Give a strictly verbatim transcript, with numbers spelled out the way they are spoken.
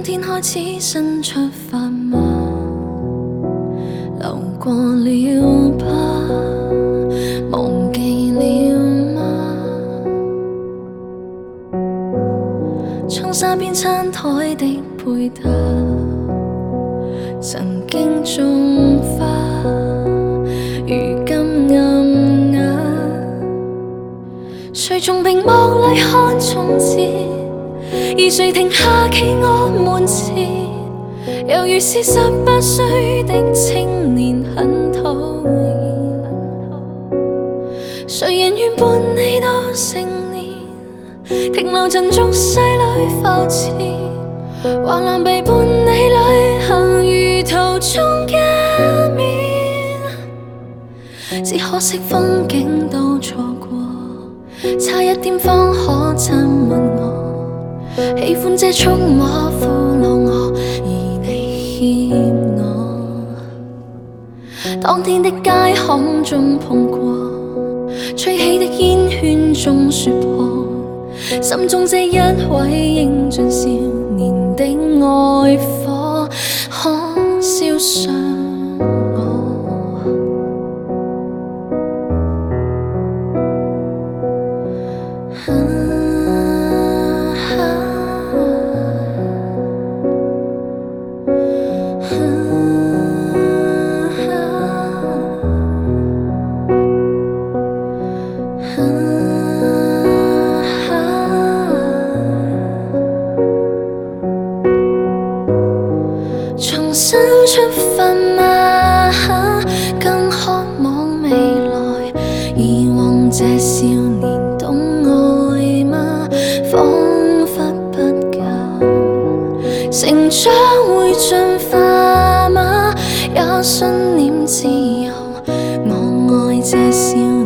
今天開始新出發嗎？流過了吧，忘記了嗎？窗紗邊餐台的配搭，曾經種花，如今暗啞。誰從屏幕裏看從前？而誰停下企我門前，猶如是十八歲的青年，很討厭。誰人願伴你到成年，停留陣俗世裏浮潛，橫欄被伴你旅行，如途中一面。只可惜風景都錯過，差一點方可親吻我。喜歡這觸摸俘虜我，而你欠我。當天的街巷中碰過，吹起的煙圈中說破，心中這一位英俊少年的愛火，可燒傷我。重新出發嗎？更渴望未來，以往這少年懂愛嗎？彷彿不夠，成長會進化嗎？也信念自由，我愛這少年。